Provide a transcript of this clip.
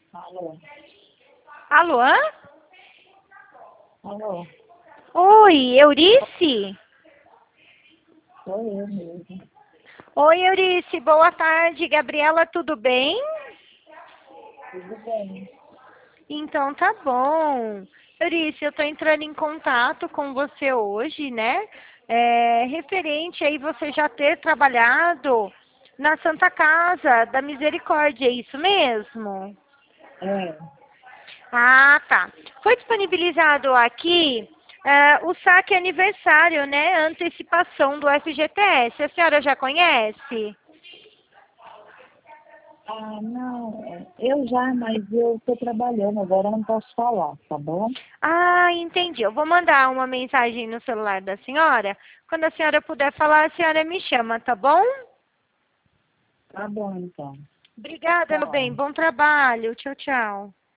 Alô? Alô? Alô? Oi, Eurice? Sou eu mesmo. Oi, Eurice, boa tarde. Gabriela, tudo bem? Tudo bem? Então tá bom. Eurice, eu tô entrando em contato com você hoje, né? Referente aí você já ter trabalhado na Santa Casa da Misericórdia, é isso mesmo? É. Ah, tá. Foi disponibilizado aqui o saque aniversário, né? Antecipação do FGTS. A senhora já conhece? Ah, não. Eu já, mas eu estou trabalhando, agora eu não posso falar, tá bom? Ah, entendi. Eu vou mandar uma mensagem no celular da senhora. Quando a senhora puder falar, a senhora me chama, tá bom? Tá bom, então. Obrigada, meu bem. Tchau. Bom trabalho. Tchau, tchau.